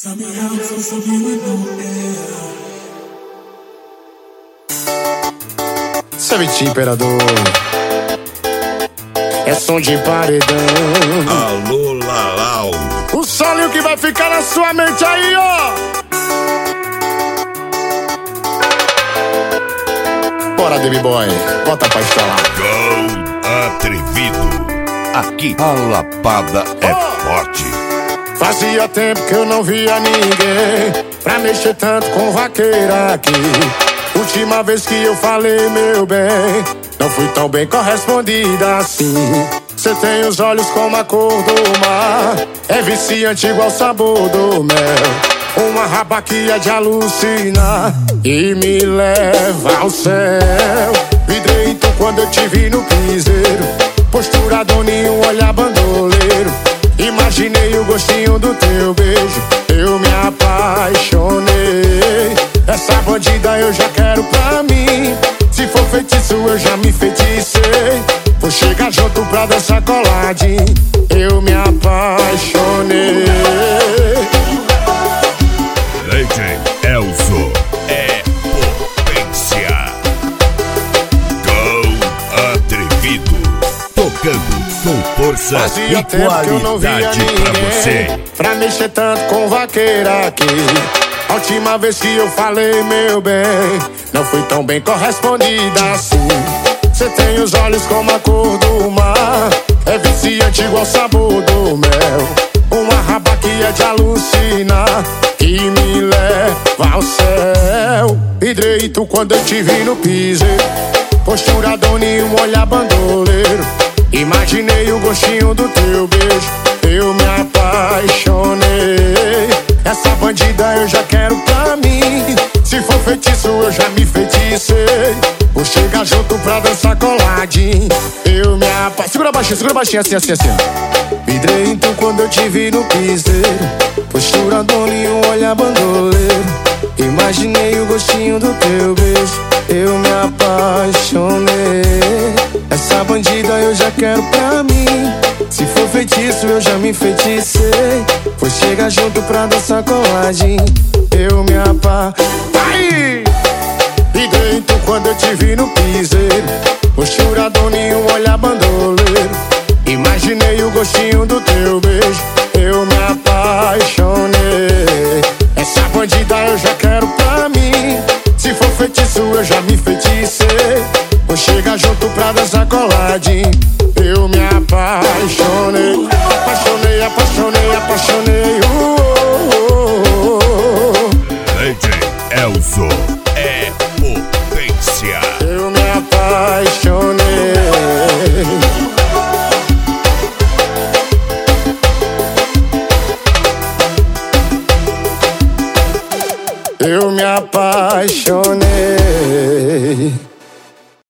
Tell me how it feels to be with no air. Savete Imperador, é som de paredão. Alô, Lalau. O solinho que vai ficar na sua mente aí, ó. Bora, Baby Boy, bota pra instalar. Gol atrevido. Aqui a lapada é forte. Fazia tempo que eu não via ninguém pra mexer tanto com vaqueira aqui. Última vez que eu falei, meu bem, não fui tão bem correspondida assim. Cê tem os olhos como a cor do mar, é viciante igual o sabor do mel. Uma rabaquia de alucinar e me leva ao céu. Vidrei então quando eu te vi no piseiro, postura doninho, olhar bandoleiro. Imaginei o gostinho do teu beijo, eu me apaixonei. Essa bandida eu já quero pra mim, se for feitiço eu já me feticei. Vou chegar junto pra dançar coladinho, eu me apaixonei. DJ Elzo é potência. Gol atrevido. Tocando com força Fazia e tempo que eu não via qualidade pra você. ninguém pra mexer tanto com vaqueira aqui. A última vez que eu falei, meu bem, não fui tão bem correspondida assim. Cê tem os olhos como a cor do mar, é viciante igual o sabor do mel. Uma rabaquia de alucinar que me leva ao céu. Hidrei tu quando eu te vi no piseiro, postura doninho, olhar bandoleiro. Imaginei o gostinho do teu beijo, eu me apaixonei. Essa bandida eu já quero pra mim, se for feitiço eu já me feticei. Vou chegar junto pra dançar coladinho, eu me apaixonei. Segura baixinho, assim, assim, assim. Vidrei então quando eu te vi no piseiro, postura doninho, olhar bandoleiro. Imaginei o gostinho do teu beijo, eu me apaixonei. Essa bandida eu já quero pra mim, se for feitiço eu já me feticei. Vou chegar junto pra dançar coladinho, eu me apaixonei. E dentro quando eu te vi no piseiro, postura doninho, olhar bandoleiro. Imaginei o gostinho do teu beijo, eu me apaixonei. Essa bandida eu já quero pra mim, se for feitiço eu já me feticei. Vou chegar junto pra dançar coladinho, eu me apaixonei. Apaixonei, apaixonei, apaixonei. DJ Elzo é potência. Eu me apaixonei. Eu me apaixonei.